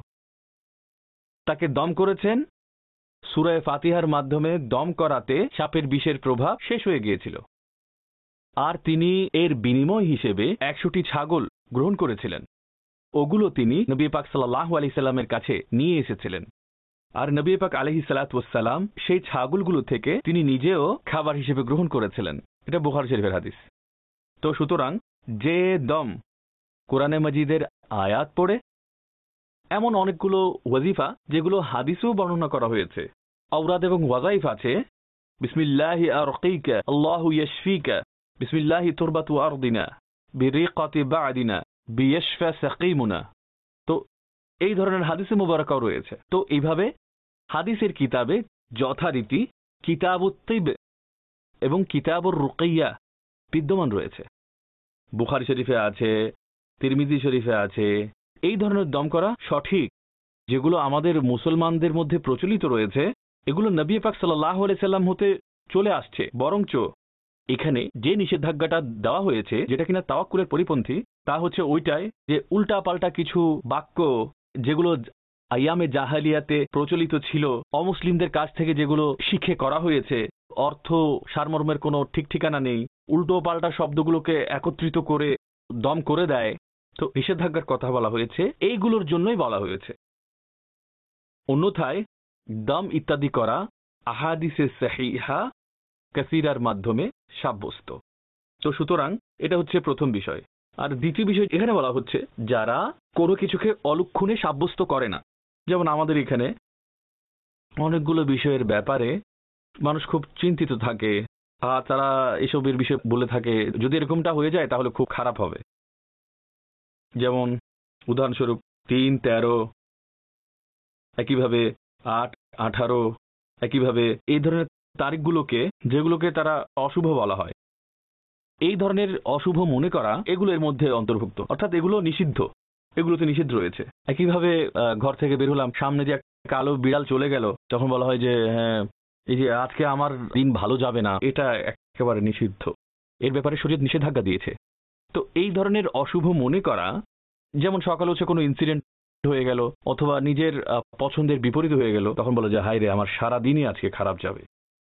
তাকে দম করেছেন, সূরা ফাতিহার মাধ্যমে দম করাতে সাপের বিষের প্রভাব শেষ হয়ে গিয়েছিল। আর তিনি এর বিনিময় হিসেবে একশোটি ছাগল গ্রহণ করেছিলেন। ওগুলো তিনি নবী পাক সাল্লাল্লাহু আলাইহি সাল্লামের কাছে নিয়ে এসেছিলেন। আর নবী পাক আলাইহিস সালাতু ওয়াস সালাম সেই ছাগলগুলো থেকে তিনি নিজেও খাবার হিসেবে গ্রহণ করেছিলেন। এটা বুখারী শরীফের হাদিস। তো সুতরাং যে দম কোরআনে মাজিদের আয়াত পড়ে, এমন অনেকগুলো ওয়াজিফা যেগুলো হাদিসেও বর্ণনা করা হয়েছে। আওরাদ এবং ওয়াজাইফ আছে, বিসমিল্লাহি আরকিকা আল্লাহু ইয়াশফিকা, বিসমিল্লাহি তুরবাতু আরদিনা বিরিকাতি বাদিনা বিয়াশফা সাকিমুনা। তো এই ধরনের হাদিসে মুবারাকাও রয়েছে। তো এইভাবে হাদিসের কিতাবে যথারীতি কিতাবুত তিব এবং কিতাবুর রুকিয়া বিদ্যমান রয়েছে। বুখারী শরীফে আছে, তিরমিজি শরীফে আছে। এই ধরনের দম করা সঠিক, যেগুলো আমাদের মুসলমানদের মধ্যে প্রচলিত রয়েছে, এগুলো নবী পাক সাল্লাল্লাহু আলাইহি সাল্লাম হতে চলে আসছে। বরঞ্চ এখানে যে নিষেধাজ্ঞাটা দেওয়া হয়েছে, যেটা কিনা তাওয়াক্কুলের পরিপন্থী, তা হচ্ছে ওইটাই যে উল্টা পাল্টা কিছু বাক্য যেগুলো আইয়ামে জাহালিয়াতে প্রচলিত ছিল, অমুসলিমদের কাছ থেকে যেগুলো শিখে করা হয়েছে, অর্থ সারমর্মের কোনো ঠিক ঠিকানা নেই, উল্টো পাল্টা শব্দগুলোকে একত্রিত করে দম করে দেয়, তো নিষেধাজ্ঞার কথা বলা হয়েছে, এইগুলোর জন্যই বলা হয়েছে। অন্যথায় দম ইত্যাদি করা আহাদিসে সহিহা কাসীরার মাধ্যমে সাব্যস্ত। তো সুতরাং এটা হচ্ছে প্রথম বিষয়। আর দ্বিতীয় বিষয় এখানে বলা হচ্ছে যারা কোনো কিছুকে অলক্ষণে সাব্যস্ত করে না, যেমন আমাদের এখানে অনেকগুলো বিষয়ের ব্যাপারে মানুষ খুব চিন্তিত থাকে, আর তারা এসবের বিষয়ে বলে থাকে যদি এরকমটা হয়ে যায় তাহলে খুব খারাপ হবে। যেমন উদাহরণস্বরূপ তিন তেরো, একইভাবে আট আঠারো, একইভাবে এই ধরনের তারিখগুলোকে যেগুলোকে তারা অশুভ বলা হয়, এই ধরনের অশুভ মনে করা এগুলো এর মধ্যে অন্তর্ভুক্ত, অর্থাৎ এগুলো নিষিদ্ধ, এগুলোতে নিষিদ্ধ রয়েছে। একইভাবে ঘর থেকে বের হলাম, সামনে যে কালো বিড়াল চলে গেল, তখন বলা হয় যে হ্যাঁ এই যে আজকে আমার দিন ভালো যাবে না, এটা একেবারে নিষিদ্ধ, এর ব্যাপারে শরীয়ত নিষেধাজ্ঞা দিয়েছে। তো এই ধরনের অশুভ মনে করা, যেমন সকালে হচ্ছে কোনো ইনসিডেন্ট হয়ে গেল অথবা নিজের পছন্দের বিপরীত হয়ে গেল, তখন বলা যায় হায় রে আমার সারা দিনই আজকে খারাপ যাবে,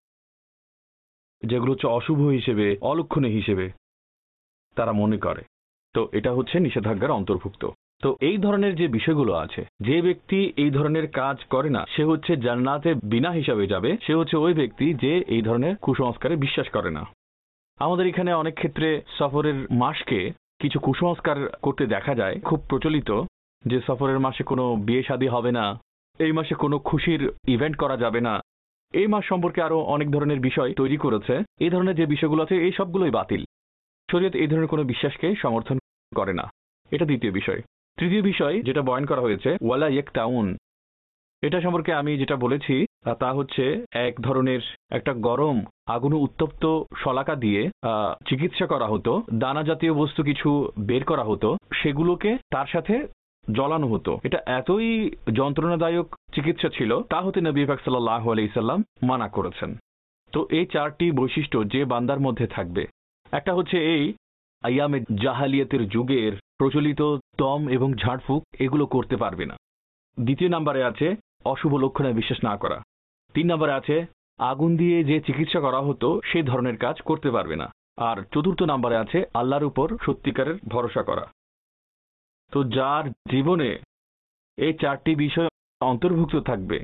যেগুলো হচ্ছে অশুভ হিসেবে অলক্ষণে হিসেবে তারা মনে করে। তো এটা হচ্ছে নিষেধাজ্ঞার অন্তর্ভুক্ত। তো এই ধরনের যে বিষয়গুলো আছে, যে ব্যক্তি এই ধরনের কাজ করে না সে হচ্ছে জান্নাতে বিনা হিসাবে যাবে, সে হচ্ছে ওই ব্যক্তি যে এই ধরনের কুসংস্কারে বিশ্বাস করে না। আমাদের এখানে অনেক ক্ষেত্রে সফরের মাসকে কিছু কুসংস্কার করতে দেখা যায়, খুব প্রচলিত, যে সফরের মাসে কোনো বিয়ে শাদী হবে না, এই মাসে কোনো খুশির ইভেন্ট করা যাবে না, এই মাস সম্পর্কে আরো অনেক ধরনের বিষয় তৈরি করেছে। এই ধরনের যে বিষয়গুলো আছে এই সবগুলোই বাতিল, শরীয়ত এই ধরনের কোনো বিশ্বাসকে সমর্থন করে না। এটা দ্বিতীয় বিষয়। তৃতীয় বিষয় যেটা বয়ান করা হয়েছে ওয়ালা ইয়াকতাউন, এটা সম্পর্কে আমি যেটা বলেছি তা হচ্ছে এক ধরনের একটা গরম আগুনে উত্তপ্ত শলাকা দিয়ে চিকিৎসা করা হতো, দানা জাতীয় বস্তু কিছু বের করা হতো, সেগুলোকে তার সাথে জ্বলানো হতো। এটা এতই যন্ত্রণাদায়ক চিকিৎসা ছিল, তা হতে নবী পাক সাল্লাল্লাহু আলাইহি সাল্লাম মানা করেছেন। তো এই চারটি বৈশিষ্ট্য যে বান্দার মধ্যে থাকবে, একটা হচ্ছে এই আইয়ামে জাহালিয়াতের যুগের প্রচলিত দম এবং ঝাড়ফুঁক এগুলো করতে পারবে না। দ্বিতীয় নম্বরে আছে অশুভ লক্ষণে বিশ্বাস না করা। তিন নম্বরে আছে আগুন দিয়ে যে চিকিৎসা করা হতো সেই ধরনের কাজ করতে পারবে না। আর চতুর্থ নম্বরে আছে আল্লাহর উপর সত্যিকারের ভরসা করা। তো যার জীবনে এই চারটি বিষয় অন্তর্ভুক্ত থাকবে,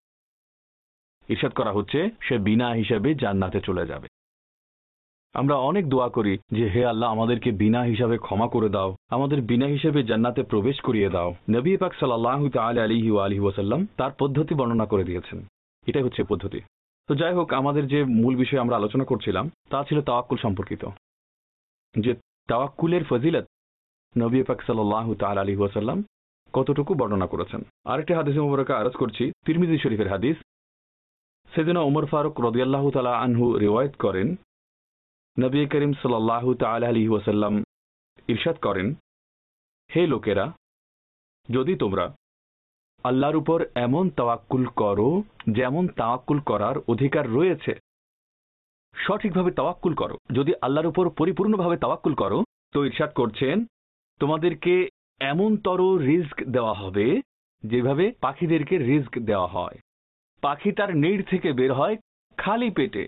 ইরশাদ করা হচ্ছে সে বিনা হিসাবে জান্নাতে চলে যাবে। আমরা অনেক দোয়া করি যে হে আল্লাহ আমাদেরকে বিনা হিসাবে ক্ষমা করে দাও, আমাদের বিনা হিসাবে জান্নাতে প্রবেশ করিয়ে দাও। নবী পাক সাল্লাল্লাহু তাআলা আলাইহি ওয়া আলিহি ওয়াসাল্লাম তার পদ্ধতি বর্ণনা করে দিয়েছেন, এটাই হচ্ছে পদ্ধতি। তো যাই হোক, আমাদের যে মূল বিষয় আমরা আলোচনা করছিলাম তা ছিল তাওয়াক্কুল সম্পর্কিত, যে তাওয়াক্কুলের ফজিলত নবী পাক সাল্লাল্লাহু তাআলা আলাইহি ওয়াসাল্লাম কতটুকু বর্ণনা করেছেন। আরেকটি হাদিস মুবারকা আরজ করছি, তিরমিজি শরীফের হাদিস। সাইয়েদনা ওমর ফারুক রাদিয়াল্লাহু তাআলা আনহু রিওয়ায়াত করেন, নবী করিম সাল্লাল্লাহু তাআলা আলাইহি ওয়াসাল্লাম ইরশাদ করেন, হে লোকেরা, যদি তোমরা আল্লাহর উপর এমন তাওয়াক্কুল করো যেমন তাওয়াক্কুল করার অধিকার রয়েছে, সঠিকভাবে তাওয়াক্কুল করো, যদি আল্লাহর উপর পরিপূর্ণভাবে তাওয়াক্কুল করো, তো ইরশাদ করছেন তোমাদেরকে এমনতর রিজক দেওয়া হবে যেভাবে পাখিদেরকে রিজক দেওয়া হয়। পাখি তার নিড় থেকে বের হয় খালি পেটে,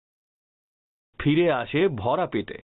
ফিরে আসে ভরা পেটে।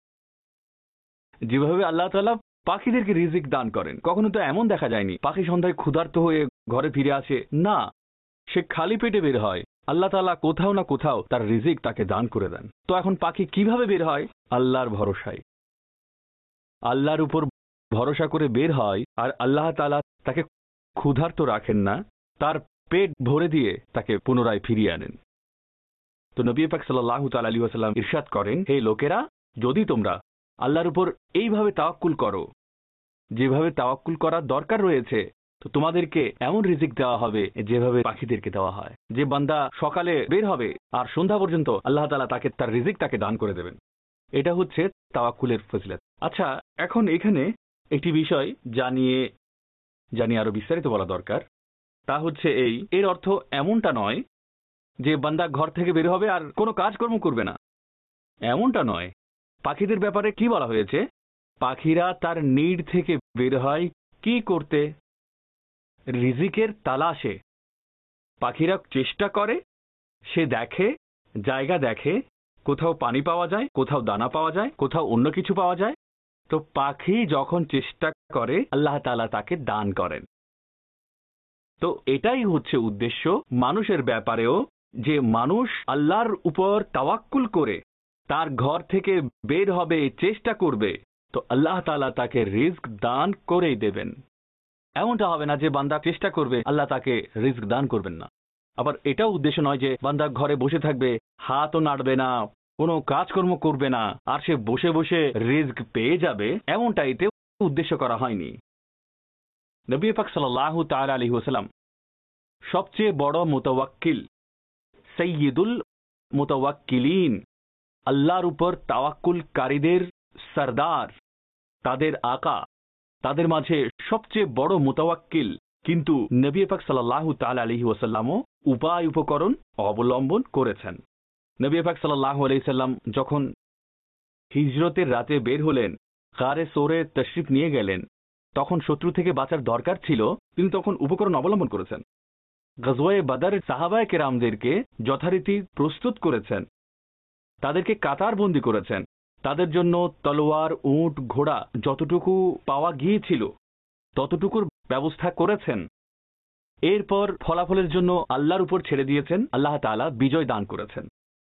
যেভাবে আল্লাহ তাআলা পাখিদেরকে রিজিক দান করেন, কখনো তো এমন দেখা যায়নি পাখি সন্ধ্যায় ক্ষুধার্ত হয়ে ঘরে ফিরে আসে, না, সে খালি পেটে বের হয়। আল্লাহ তাআলা কোথাও না কোথাও তার রিজিক তাকে দান করে দেন। তো এখন পাখি কিভাবে বের হয়? আল্লাহর ভরসায়, আল্লাহর উপর ভরসা করে বের হয়, আর আল্লাহ তাআলা তাকে ক্ষুধার্ত রাখেন না, তার পেট ভরে দিয়ে তাকে পুনরায় ফিরিয়ে আনেন। তো নবী পাক সাল্লাল্লাহু তাআলা আলাইহি ওয়াসাল্লাম ইরশাদ করেন, হে লোকেরা, যদি তোমরা আল্লাহর উপর এইভাবে তাওয়াক্কুল করো যেভাবে তাওয়াক্কুল করার দরকার রয়েছে, তো তোমাদেরকে এমন রিজিক দেওয়া হবে যেভাবে পাখিদেরকে দেওয়া হয়। যে বান্দা সকালে বের হবে আর সন্ধ্যা পর্যন্ত আল্লাহ তাআলা তাকে তার রিজিক তাকে দান করে দেবেন। এটা হচ্ছে তাওয়াক্কুলের ফজিলত। আচ্ছা, এখন এখানে একটি বিষয় জানিয়ে জানিয়ে আরো বিস্তারিত বলা দরকার, তা হচ্ছে এই, এর অর্থ এমনটা নয় যে বান্দা ঘর থেকে বের হবে আর কোনো কাজকর্ম করবে না, এমনটা নয়। পাখিদের ব্যাপারে কি বলা হয়েছে? পাখিরা তার নিড় থেকে বের হয় কি করতে? রিজিকের তালাশে, পাখিরা চেষ্টা করে, সে দেখে, জায়গা দেখে, কোথাও পানি পাওয়া যায়, কোথাও দানা পাওয়া যায়, কোথাও অন্য কিছু পাওয়া যায়। তো পাখি যখন চেষ্টা করে আল্লাহ তাআলা তাকে দান করেন। তো এটাই হচ্ছে উদ্দেশ্য মানুষের ব্যাপারেও, যে মানুষ আল্লাহর উপর তাওয়াক্কুল করে তার ঘর থেকে বের হবে, চেষ্টা করবে, তো আল্লাহ তাআলা তাকে রিজক দান করেই দেবেন। এমনটা হবে না যে বান্দা চেষ্টা করবে আল্লাহ তাকে রিজক দান করবেন না। আবার এটাও উদ্দেশ্য নয় যে বান্দা ঘরে বসে থাকবে, হাতও নাড়বে না, কোনো কাজকর্ম করবে না, আর সে বসে বসে রিজক পেয়ে যাবে, এমনটা এতে উদ্দেশ্য করা হয়নি। নবী পাক সাল্লাল্লাহু তাআলা আলাইহি ওয়াসাল্লাম সবচেয়ে বড় মুতাওয়াক্কিল, সাইয়্যিদুল মুতাওয়াক্কিলিন, আল্লাহর উপর তাওয়াক্কুলকারীদের সরদার, তাদের আকা, তাদের মাঝে সবচেয়ে বড় মুতাওয়াক্কিল। কিন্তু নবী পাক সাল্লাল্লাহু তাআলা আলাইহি ওয়াসাল্লামও উপায় উপকরণ অবলম্বন করেছেন। নবী পাক সাল্লাল্লাহু আলাইহি সাল্লাম যখন হিজরতের রাতে বের হলেন, গারে সোরে তশরিফ নিয়ে গেলেন, তখন শত্রু থেকে বাঁচার দরকার ছিল, তিনি তখন উপকরণ অবলম্বন করেছেন। গজওয়ে বদর সাহাবায়ে কেরামদেরকে যথারীতি প্রস্তুত করেছেন, তাদেরকে কাতারবন্দি করেছেন, তাদের জন্য তলোয়ার, উট, ঘোড়া যতটুকু পাওয়া গিয়েছিল ততটুকুর ব্যবস্থা করেছেন। এরপর ফলাফলের জন্য আল্লাহর উপর ছেড়ে দিয়েছেন, আল্লাহ তাআলা বিজয় দান করেছেন।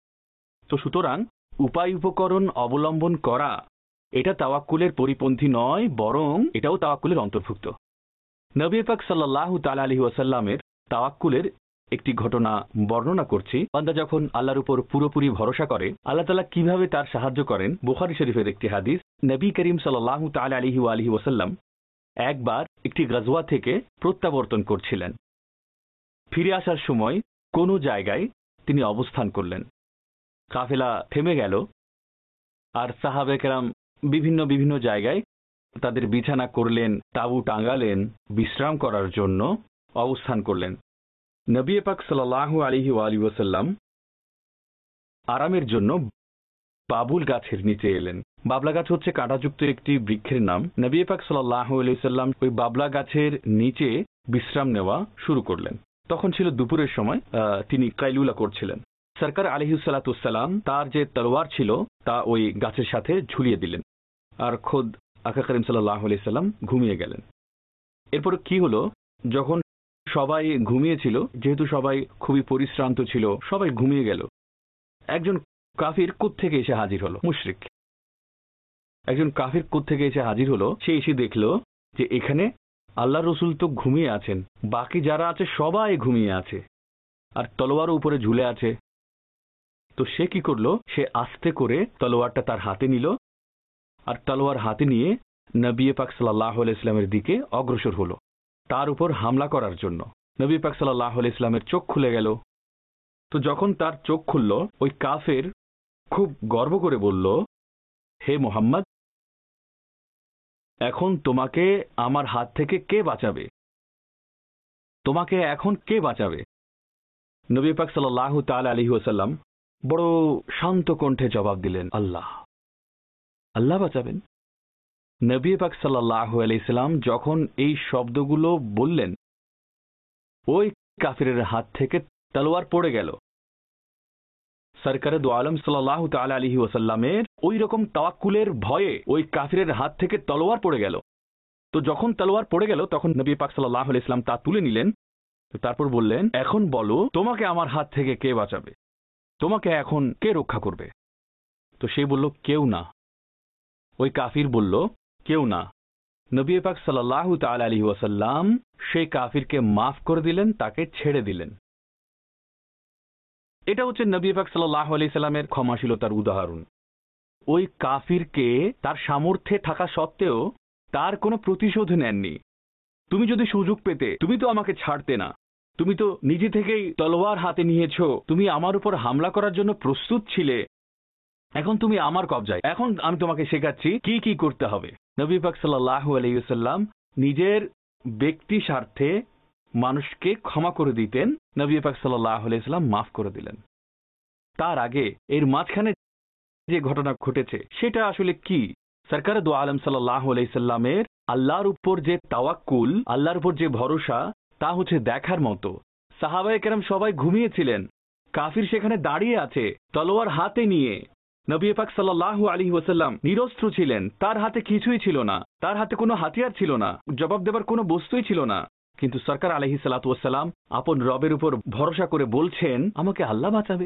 তো সুতরাং উপায় উপকরণ অবলম্বন করা এটা তাওয়াক্কুলের পরিপন্থী নয়, বরং এটাও তাওয়াক্কুলের অন্তর্ভুক্ত। নবী পাক সাল্লাল্লাহু তাআলা আলাইহি ওয়াসাল্লামের তাওয়াক্কুলের একটি ঘটনা বর্ণনা করছি। বান্দা যখন আল্লাহর উপর পুরোপুরি ভরসা করে, আল্লাহ তাআলা কিভাবে তার সাহায্য করেন। বুখারী শরীফের একটি হাদিস, নবী করিম সাল্লাল্লাহু তাআলা আলাইহি ওয়া আলিহি ওয়াসাল্লাম একবার একটি গজওয়া থেকে প্রত্যাবর্তন করছিলেন। ফিরে আসার সময় কোনো জায়গায় তিনি অবস্থান করলেন। কাফেলা থেমে গেল, আর সাহাবায়ে কেরাম বিভিন্ন বিভিন্ন জায়গায় তাদের বিছানা করলেন, তাঁবু টাঙালেন, বিশ্রাম করার জন্য অবস্থান করলেন। নবী পাক সাল্লাল্লাহু আলাইহি ওয়া আলিহি ওয়াসাল্লাম আরামের জন্য বাবুল গাছের নিচে এলেন। বাবলা গাছ হচ্ছে কাঁটাযুক্ত একটি বৃক্ষের নাম। নবী পাক সাল্লাল্লাহু আলাইহি ওয়াসাল্লাম ওই বাবলা গাছের নিচে বিশ্রাম নেওয়া শুরু করলেন। তখন ছিল দুপুরের সময়, তিনি কাইলুলা করছিলেন। সরকার আলাইহিস সালাতু ওয়াস সালাম তার যে তলোয়ার ছিল তা ওই গাছের সাথে ঝুলিয়ে দিলেন, আর খোদ আকা করিম সাল্লাল্লাহু আলাইহি ওয়াসাল্লাম ঘুমিয়ে গেলেন। এরপর কি হলো, যখন সবাই ঘুমিয়েছিল, যেহেতু সবাই খুবই পরিশ্রান্ত ছিল, সবাই ঘুমিয়ে গেল, একজন কাফির কোত্থেকে এসে হাজির হলো, মুশরিক। একজন কাফির কোত্থেকে এসে হাজির হলো, সে এসে দেখলো যে এখানে আল্লাহ রসুল তো ঘুমিয়ে আছেন, বাকি যারা আছে সবাই ঘুমিয়ে আছে, আর তলোয়ার উপরে ঝুলে আছে। তো সে কি করলো, সে আস্তে করে তলোয়ারটা তার হাতে নিল, আর তলোয়ার হাতে নিয়ে নবী পাক সাল্লাল্লাহু আলাইহি ওয়াসাল্লামের দিকে অগ্রসর হলো তার উপর হামলা করার জন্য। নবী পাক সাল্লাল্লাহু আলাইহি ওয়াসাল্লামের চোখ খুলে গেল। তো যখন তার চোখ খুলল, ওই কাফের খুব গর্ব করে বলল, হে মুহাম্মদ, এখন তোমাকে আমার হাত থেকে কে বাঁচাবে? তোমাকে এখন কে বাঁচাবে? নবী পাক সাল্লাল্লাহু তাআলা আলাইহি ওয়াসাল্লাম বড় শান্ত কণ্ঠে জবাব দিলেন, আল্লাহ, আল্লাহ বাঁচাবেন। নবী পাক সাল্লাল্লাহু আলাইহি সাল্লাম যখন এই শব্দগুলো বললেন, ওই কাফিরের হাত থেকে তলোয়ার পড়ে গেল। সরকারে দু আলম সাল্লাল্লাহু তাআলা আলাইহি ওয়াসাল্লামের ওই রকম তাওয়াক্কুলের ভয়ে ওই কাফিরের হাত থেকে তলোয়ার পড়ে গেল। তো যখন তলোয়ার পড়ে গেল, তখন নবী পাক সাল্লাল্লাহু আলাইহি সাল্লাম তা তুলে নিলেন। তারপর বললেন, এখন বলো, তোমাকে আমার হাত থেকে কে বাঁচাবে? তোমাকে এখন কে রক্ষা করবে? তো সে বলল, কেউ না। ওই কাফির বলল, কেউ না। নবী পাক সাল্লাল্লাহু তাআলা আলাইহি ওয়াসাল্লাম সেই কাফিরকে মাফ করে দিলেন, তাকে ছেড়ে দিলেন। এটা হচ্ছে নবী পাক সাল্লাল্লাহু আলাইহি সাল্লামের ক্ষমাশীলতার উদাহরণ। ওই কাফিরকে তার সামর্থ্যে থাকা সত্ত্বেও তার কোনো প্রতিশোধ নেননি। তুমি যদি সুযোগ পেতে, তুমি তো আমাকে ছাড়তে না, তুমি তো নিজে থেকেই তলোয়ার হাতে নিয়েছো, তুমি আমার উপর হামলা করার জন্য প্রস্তুত ছিলে, এখন তুমি আমার কবজায়, এখন আমি তোমাকে শেখাচ্ছি কি কি করতে হবে। নবী পাক সাল্লাল্লাহু আলাইহি ওয়াসাল্লাম নিজের ব্যক্তি স্বার্থে মানুষকে ক্ষমা করে দিতেন, নবী পাক সাল্লাল্লাহু আলাইহি ওয়াসাল্লাম মাফ করে দিলেন। তার আগে এর মাঝখানে যে ঘটনা ঘটেছে সেটা আসলে কি? সরকারে দু আলম সাল্লাল্লাহু আলাইহি সাল্লামের আল্লাহর উপর যে তাওয়াক্কুল, আল্লাহর উপর যে ভরসা, তা হচ্ছে দেখার মতো। সাহাবায়ে কেরাম সবাই ঘুমিয়েছিলেন, কাফির সেখানে দাঁড়িয়ে আছে তলোয়ার হাতে নিয়ে। নবী পাক সাল্লাল্লাহু আলাইহি ওয়াসাল্লাম নিরস্ত্র ছিলেন, তার হাতে কিছুই ছিল না, তার হাতে কোনো হাতিয়ার ছিল না, জবাব দেবার কোনো বস্তুই ছিল না। কিন্তু সরকার আলাইহিস সালাতু ওয়াসসালাম আপন রবের উপর ভরসা করে বলছেন, আমাকে আল্লাহ বাঁচাবে,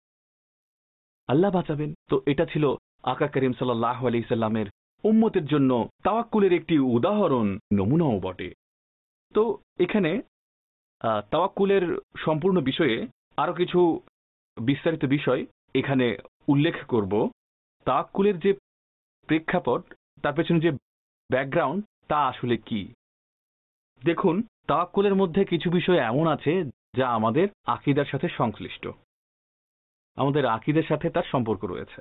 আল্লাহ বাঁচাবেন। তো এটা ছিল আকা করিম সাল্লাল্লাহু আলাইহি সাল্লামের উম্মতের জন্য তাওয়াক্কুলের একটি উদাহরণ, নমুনাও বটে। তো এখানে তাওয়াক্কুলের সম্পূর্ণ বিষয়ে আরো কিছু বিস্তারিত বিষয় এখানে উল্লেখ করব। তাওয়াক্কুলের যে প্রেক্ষাপট, তার পেছনে যে ব্যাকগ্রাউন্ড, তা আসলে কি। দেখুন, তাওয়াক্কুলের মধ্যে কিছু বিষয় এমন আছে যা আমাদের আকীদার সাথে সংশ্লিষ্ট, আমাদের আকীদার সাথে তার সম্পর্ক রয়েছে।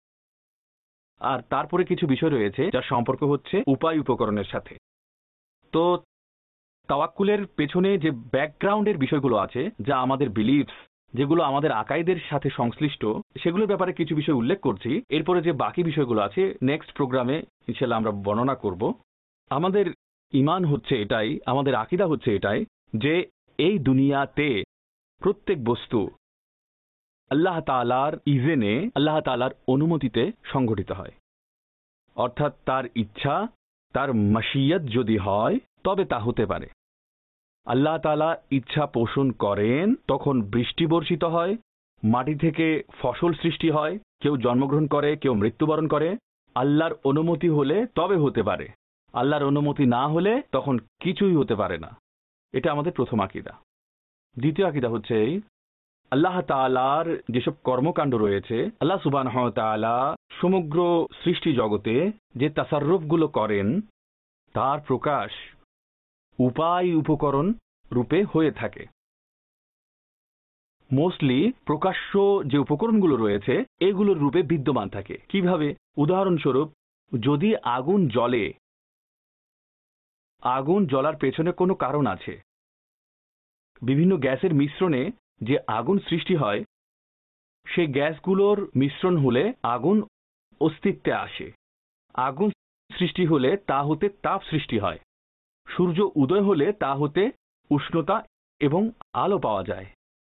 আর তারপরে কিছু বিষয় রয়েছে যার সম্পর্ক হচ্ছে উপায় উপকরণের সাথে। তো তাওয়াক্কুলের পেছনে যে ব্যাকগ্রাউন্ডের বিষয়গুলো আছে, যা আমাদের বিলিফস, যেগুলো আমাদের আকাইদের সাথে সংশ্লিষ্ট, সেগুলোর ব্যাপারে কিছু বিষয় উল্লেখ করছি। এরপরে যে বাকি বিষয়গুলো আছে নেক্সট প্রোগ্রামে ইনশাআল্লাহ আমরা বর্ণনা করব। আমাদের ঈমান হচ্ছে এটাই, আমাদের আকীদা হচ্ছে এটাই যে এই দুনিয়াতে প্রত্যেক বস্তু আল্লাহ তাআলার ইজেনে, আল্লাহ তাআলার অনুমতিতে সংঘটিত হয়। অর্থাৎ তার ইচ্ছা, তার মাশিয়াত যদি হয় তবে তা হতে পারে। আল্লাহ তাআলা ইচ্ছা পোষণ করেন, তখন বৃষ্টি বর্ষিত হয়, মাটি থেকে ফসল সৃষ্টি হয়, কেউ জন্মগ্রহণ করে, কেউ মৃত্যুবরণ করে। আল্লাহর অনুমতি হলে তবে হতে পারে, আল্লাহর অনুমতি না হলে তখন কিছুই হতে পারে না। এটা আমাদের প্রথম আকীদা। দ্বিতীয় আকীদা হচ্ছে এই, আল্লাহ তাআলার যেসব কর্মকাণ্ড রয়েছে, আল্লাহ সুবহানাহু ওয়া তাআলা সমগ্র সৃষ্টি জগতে যে তাসাররুফগুলো করেন, তার প্রকাশ উপায় উপকরণ রূপে হয়ে থাকে। মোস্টলি প্রকাশ্য যে উপকরণগুলো রয়েছে এগুলোর রূপে বিদ্যমান থাকে। কিভাবে? উদাহরণস্বরূপ, যদি আগুন জ্বলে, আগুন জ্বলার পেছনে কোনো কারণ আছে। বিভিন্ন গ্যাসের মিশ্রণে যে আগুন সৃষ্টি হয়, সেই গ্যাসগুলোর মিশ্রণ হলে আগুন অস্তিত্বে আসে। আগুন সৃষ্টি হলে তা হতে তাপ সৃষ্টি হয়। সূর্য উদয় হলে তা হতে উষ্ণতা এবং আলো পাওয়া যায়।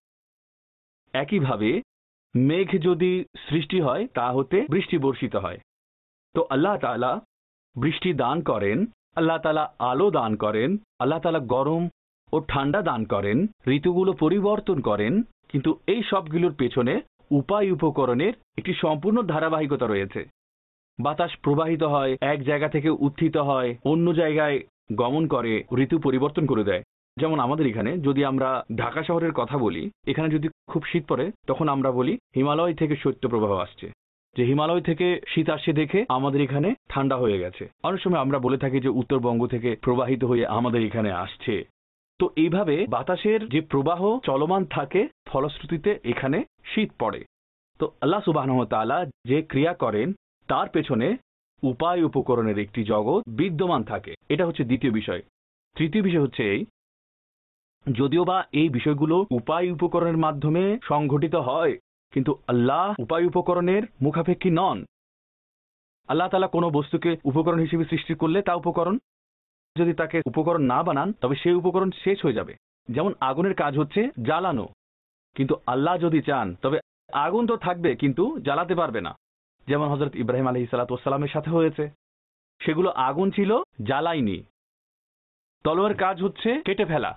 একইভাবে মেঘ যদি সৃষ্টি হয় তা হতে বৃষ্টি বর্ষিত হয়। তো আল্লাহ তাআলা বৃষ্টি দান করেন, আল্লাহ তাআলা আলো দান করেন, আল্লাহ তাআলা গরম ও ঠান্ডা দান করেন, ঋতুগুলো পরিবর্তন করেন। কিন্তু এই সবগুলোর পেছনে উপায় উপকরণের একটি সম্পূর্ণ ধারাবাহিকতা রয়েছে। বাতাস প্রবাহিত হয়, এক জায়গা থেকে উত্থিত হয়, অন্য জায়গায় গমন করে, ঋতু পরিবর্তন করে দেয়। যেমন আমাদের এখানে যদি আমরা ঢাকা শহরের কথা বলি, এখানে যদি খুব শীত পড়ে তখন আমরা বলি হিমালয় থেকে শৈত্যপ্রবাহ আসছে, যে হিমালয় থেকে শীত আসছে দেখে আমাদের এখানে ঠান্ডা হয়ে গেছে। অনেক সময় আমরা বলে থাকি যে উত্তরবঙ্গ থেকে প্রবাহিত হয়ে আমাদের এখানে আসছে। তো এইভাবে বাতাসের যে প্রবাহ চলমান থাকে, ফলশ্রুতিতে এখানে শীত পড়ে। তো আল্লাহ সুবহানাহু ওয়া তাআলা যে ক্রিয়া করেন তার পেছনে উপায় উপকরণের একটি জগৎ বিদ্যমান থাকে। এটা হচ্ছে দ্বিতীয় বিষয়। তৃতীয় বিষয় হচ্ছে এই, যদিও বা এই বিষয়গুলো উপায় উপকরণের মাধ্যমে সংঘটিত হয়, কিন্তু আল্লাহ উপায় উপকরণের মুখাপেক্ষী নন। আল্লাহ তাআলা কোনো বস্তুকে উপকরণ হিসেবে সৃষ্টি করলে তা উপকরণ, যদি তাকে উপকরণ না বানান তবে সেই উপকরণ শেষ হয়ে যাবে। যেমন আগুনের কাজ হচ্ছে জ্বালানো, কিন্তু আল্লাহ যদি চান তবে আগুন তো থাকবে কিন্তু জ্বালাতে পারবে না। যেমন হযরত ইব্রাহিম আলাইহিস সালাতু ওয়াস সালামের সাথে হয়েছে, সেগুলো আগুন ছিল, জ্বালায়নি। তলোয়ারের কাজ হচ্ছে কেটে ফেলা।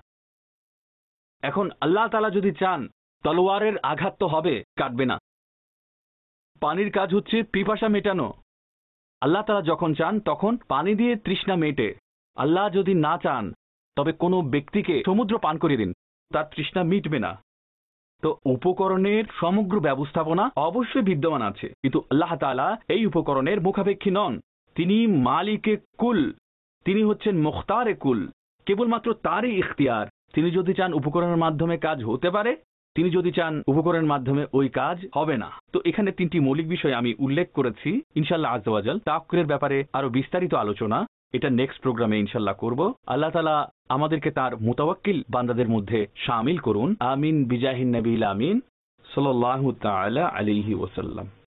এখন আল্লাহ তাআলা যদি চান তলোয়ারের আঘাত তো হবে, কাটবে না। পানির কাজ হচ্ছে পিপাসা মেটানো। আল্লাহ তাআলা যখন চান তখন পানি দিয়ে তৃষ্ণা মেটে। আল্লাহ যদি না চান তবে কোনো ব্যক্তিকে সমুদ্র পান করিয়ে দিন, তার তৃষ্ণা মিটবে না। তো উপকরণের সমগ্র ব্যবস্থাপনা অবশ্যই বিদ্যমান আছে, কিন্তু আল্লাহ তাআলা এই উপকরণের মুখাপেক্ষী নন। তিনি মালিকে কুল, তিনি হচ্ছেন মুখতারে কুল। কেবলমাত্র তারই ইখতিয়ার। তিনি যদি চান উপকরণের মাধ্যমে কাজ হতে পারে, তিনি যদি চান উপকরণের মাধ্যমে ওই কাজ হবে না। তো এখানে তিনটি মৌলিক বিষয় আমি উল্লেখ করেছি। ইনশাআল্লাহ আজ্জা ওয়া জাল তাওয়াক্কুলের ব্যাপারে আরো বিস্তারিত আলোচনা এটা নেক্সট প্রোগ্রামে ইনশাআল্লাহ করব। আল্লাহ তাআলা আমাদেরকে তার মুতাওয়াক্কিল বান্দাদের মধ্যে শামিল করুন। আমিন বিজাহিন নবীল আমিন সাল্লাল্লাহু তাআলা আলাইহি ওয়াসাল্লাম।